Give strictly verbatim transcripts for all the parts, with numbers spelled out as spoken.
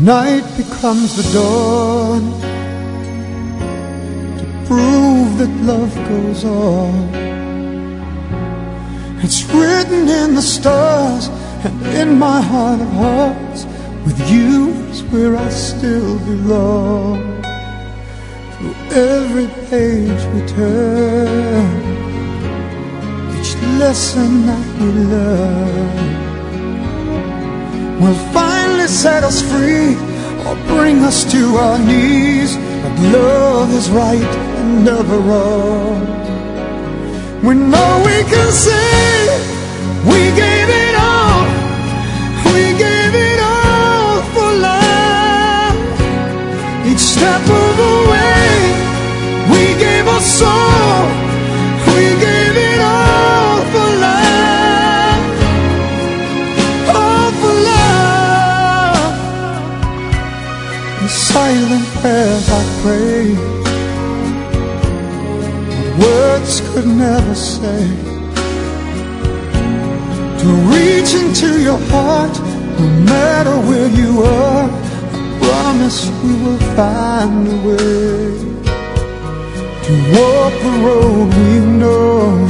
Night becomes the dawn to prove that love goes on. It's written in the stars and in my heart of hearts, with you is where I still belong. Through every page we turn, each lesson that we learn will finally set us free or bring us to our knees. But love is right and never wrong. We know we can say we gave it all, we gave it all for love. Each step of the way we gave our soul, we gave it all for love, all for love. In silent prayers I pray, words could never say, to reach into your heart, no matter where you are. I promise we will find a way to walk the road we know,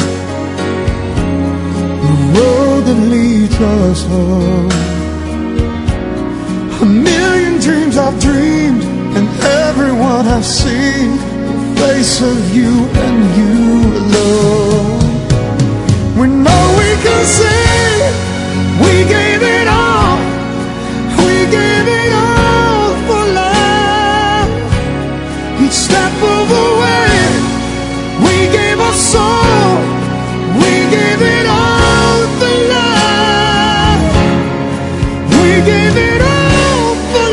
the road that leads us home. A million dreams I've dreamed, and everyone I've seen, face of you and you alone. We know we can say we gave it all, we gave it all for love. Each step of the way we gave our soul, we gave it all for love, we gave it all for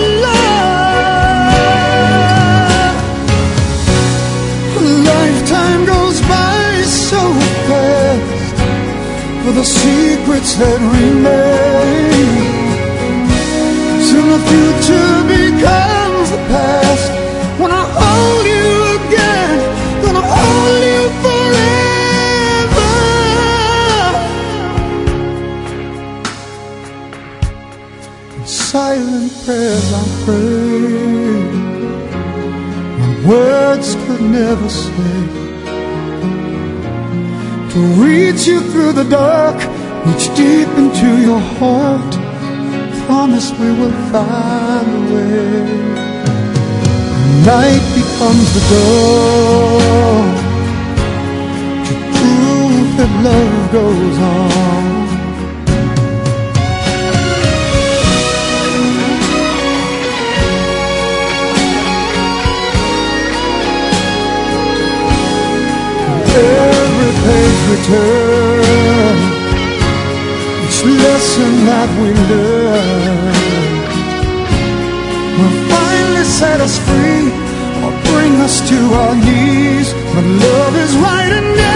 love. Time goes by so fast for the secrets that remain. Soon the future becomes the past. When I hold you again, gonna hold you forever. In silent prayers I pray, my words could never say, to reach you through the dark, reach deep into your heart. Promise we will find a way. Night becomes the dawn to prove that love goes on. Every page we turn, each lesson that we learn will finally set us free or bring us to our knees. But love is right and